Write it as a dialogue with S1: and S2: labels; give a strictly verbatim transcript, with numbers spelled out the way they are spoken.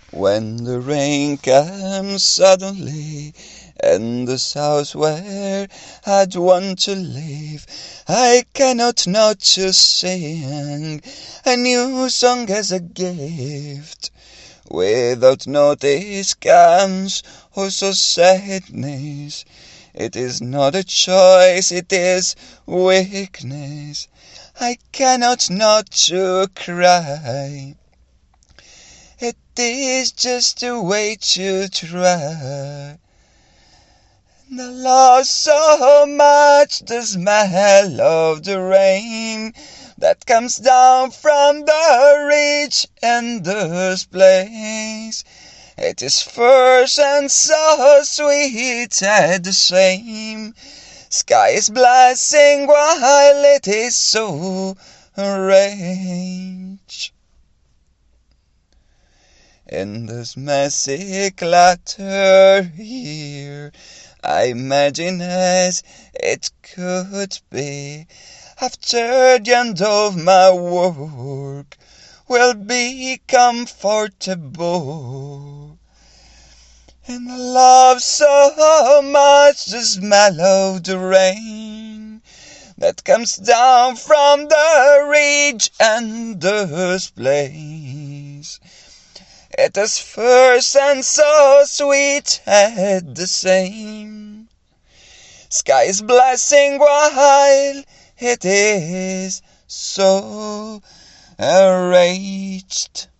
S1: When the rain comes suddenly, and the house where I'd want to live, I cannot not to sing a new song as a gift. Without notice comes also sadness. It is not a choice, it is weakness. I cannot not to cry. It is just a way to try. And I love so much the smell of the rain that comes down from the ridge and the place. It is fresh and so sweet at the same. Sky is blessing while it is so rage. In this messy clutter here, I imagine as it could be, after the end of my work, will be comfortable. And I love so much the smell of the rain that comes down from the ridge and the place. It is first and so sweet at the same. Sky is blessing while it is so enraged.